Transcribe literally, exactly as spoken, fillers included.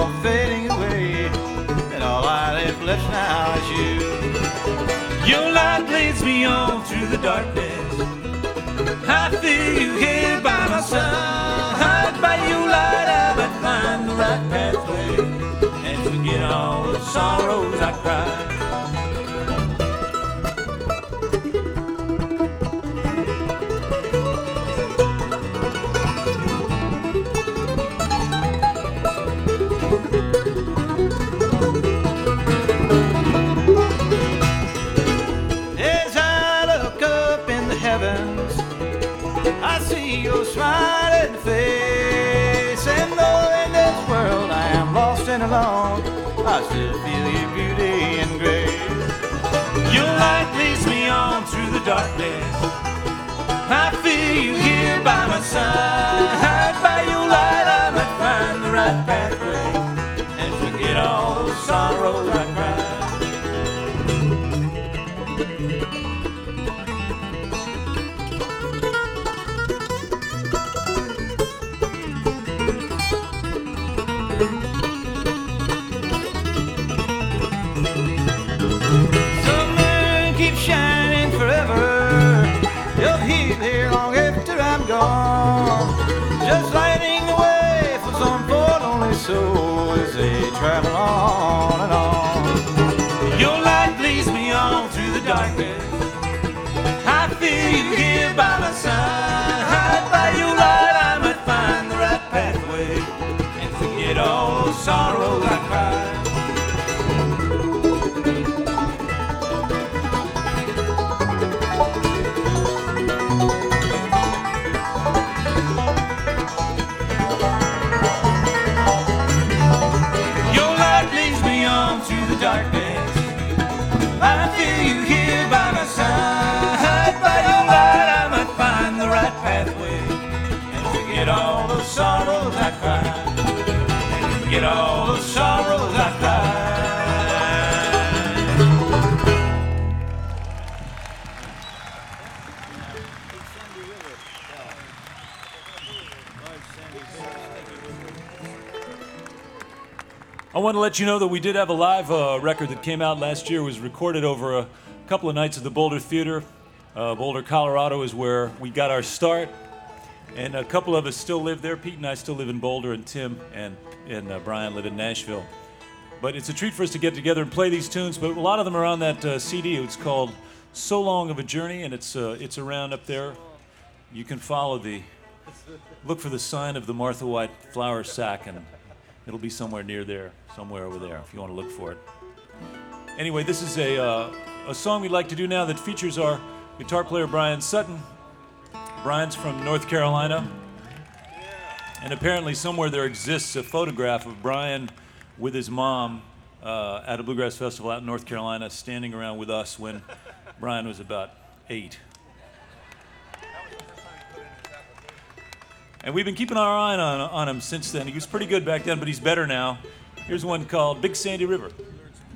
all fading away, and all I have left now is you. Your light leads me on through the darkness. I feel you here by my side. By your light I might find the right pathway and forget all the sorrows I cried. As I look up in the heavens, I see your smiling face, and though in this world I am lost and alone, I still feel your beauty and grace. Your light leads me on through the darkness. I feel you here by my side. By your light I might find the right pathway and forget all the sorrows I cried. Sun keeps shining forever. You'll hear here long after I'm gone, just lighting the way for some forlorn soul as they travel on and on. Your light leads me on through the darkness. I feel you here by my side. By your light I might find the right pathway and forget all the sorrows I cried. Darkness, I feel you here by my side. By your light I might find the right pathway and forget all the sorrows I cried, and forget all the sorrows I cried. I want to let you know that we did have a live uh, record that came out last year. It was recorded over a couple of nights at the Boulder Theater. Uh, Boulder, Colorado is where we got our start. And a couple of us still live there. Pete and I still live in Boulder, and Tim and, and uh, Brian live in Nashville. But it's a treat for us to get together and play these tunes. But a lot of them are on that uh, C D. It's called So Long of a Journey, and it's, uh, it's around up there. You can follow the, look for the sign of the Martha White flour sack, and it'll be somewhere near there, somewhere over there, if you want to look for it. Anyway, this is a, uh, a song we'd like to do now that features our guitar player, Brian Sutton. Brian's from North Carolina. And apparently somewhere there exists a photograph of Brian with his mom uh, at a bluegrass festival out in North Carolina, standing around with us when Brian was about eight. And we've been keeping our eye on, on him since then. He was pretty good back then, but he's better now. Here's one called Big Sandy River.